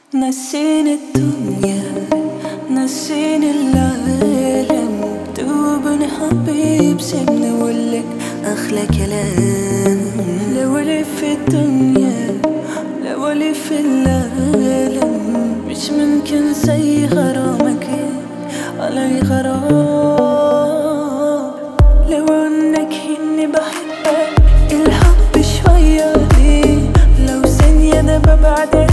نسيني الدنيا نسيني العالم، دوبني حبيب سيبني اقولك احلى كلام. لو لي في الدنيا لو لي في العالم مش ممكن زي غرامك علي غرام. لو انك اني بحبك الحب شوية دي، لو ثانية انا ببعدك